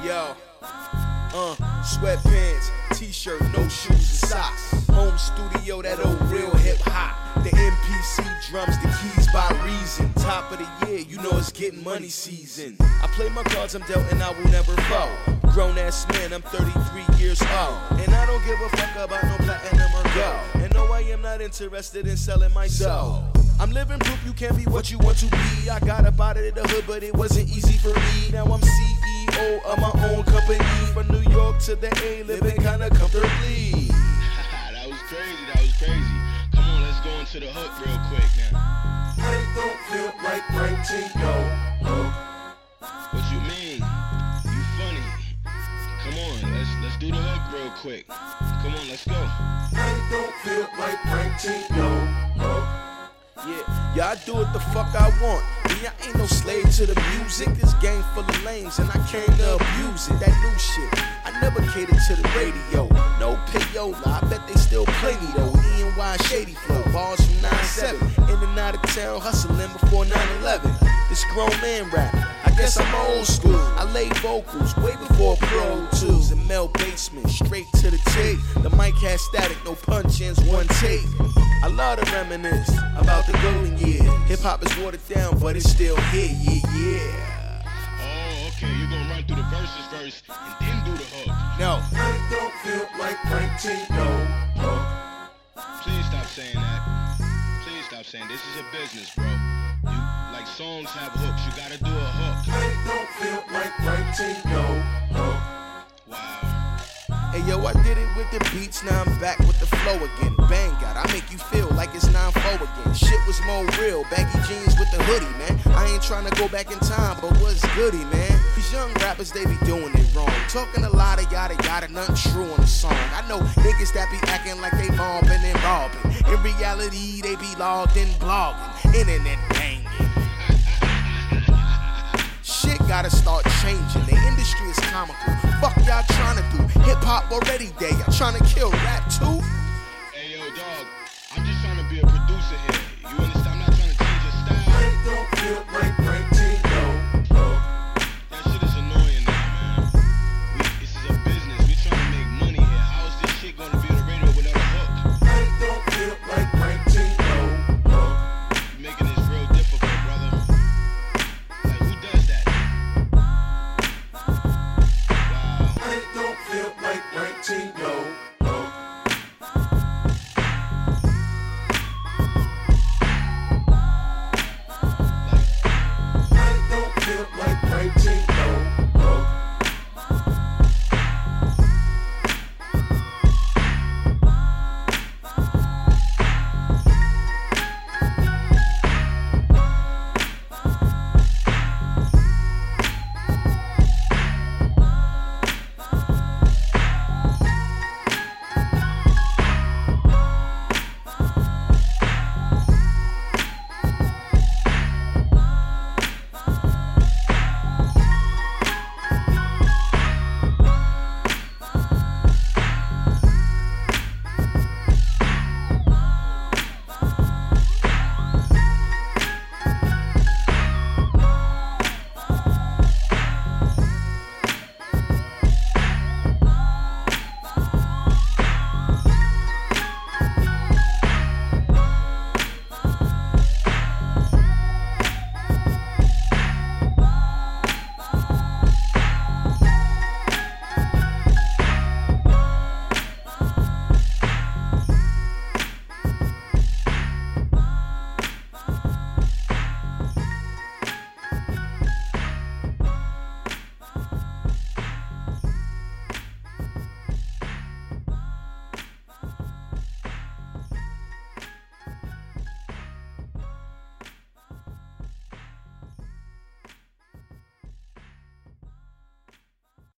Yo, sweatpants, t-shirt, no shoes and socks. Home studio, that old real hip hop. The MPC drums, the keys by reason. Top of the year, you know it's getting money season. I play my cards, I'm dealt, and I will never fall. Grown ass man, I'm 33 years old, and I don't give a fuck about no platinum or gold. And no, I am not interested in selling my soul. I'm living proof you can't be what you want to be. I got up out of the hood, but it wasn't easy for me. Now I'm CEO of my own company. From New York to the A, living kinda comfortably. That was crazy. Come on, let's go into the hook real quick now. I don't feel like writing no hook. What you mean? You funny. Come on, let's do the hook real quick. Come on, let's go. I don't feel like writing no hook. Yeah, I do what the fuck I want. Yeah, I ain't no slave to the music. This game full of lames and I came to abuse it. That new shit, I never catered to the radio. No payola, I bet they still play me though. E&Y Shady Flow, bars from 9-7. In and out of town, hustling before 9/11. This grown man rap, I guess I'm old school. I lay vocals way before Pro Tools and Mel Basement, straight to the tape. The mic has static, no punch-ins, one take. I love to reminisce about the golden years. Hip-hop is watered down, but it's still here, yeah. Oh, okay, you're gonna run through the verses first and then do the hook. No. I don't feel like writing no hook. Please stop saying that. Please stop saying this is a business, bro. You like songs have hooks, you gotta do a hook. I don't feel like writing no hook. Wow. Hey yo, I did it with the beats, now I'm back with the flow again. Bang out, I make you feel like it's 9-4 again. Shit was more real, baggy jeans with the hoodie, man. I ain't trying to go back in time, but what's goody, man? These young rappers, they be doing it wrong. Talking a lot of yada yada, nothing true on the song. I know niggas that be acting like they bombing and robbing. In reality, they be logged in blogging, internet banging. Shit gotta start changing, the industry is comical. Fuck y'all trying to do, hip hop already there. Y'all trying to kill rap too?